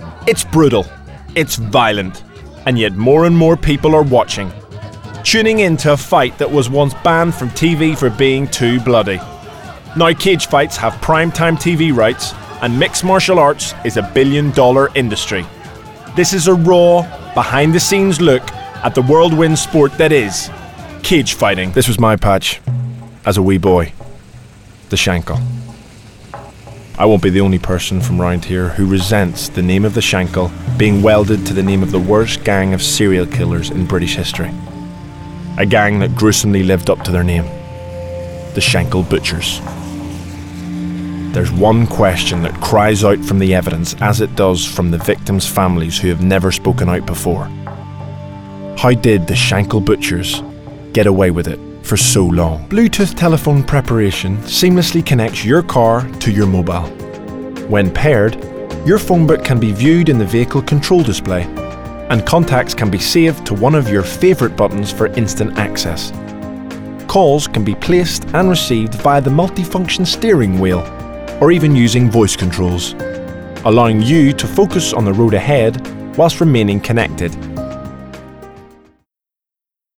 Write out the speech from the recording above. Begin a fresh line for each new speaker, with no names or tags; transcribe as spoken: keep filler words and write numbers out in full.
It's brutal, it's violent, and yet more and more people are watching, tuning into a fight that was once banned from T V for being too bloody. Now cage fights have primetime T V rights, and mixed martial arts is a billion dollar industry. This is a raw, behind the scenes look at the whirlwind sport that is cage fighting. This was my patch as a wee boy, the Shankle. I won't be the only person from round here who resents the name of the Shankle being welded to the name of the worst gang of serial killers in British history. A gang that gruesomely lived up to their name, the Shankle Butchers. There's one question that cries out from the evidence as it does from the victims' families who have never spoken out before. How did the Shankle Butchers get away with it for so long? Bluetooth telephone preparation seamlessly connects your car to your mobile. When paired, your phone book can be viewed in the vehicle control display, and contacts can be saved to one of your favourite buttons for instant access. Calls can be placed and received via the multifunction steering wheel, or even using voice controls, allowing you to focus on the road ahead whilst remaining connected.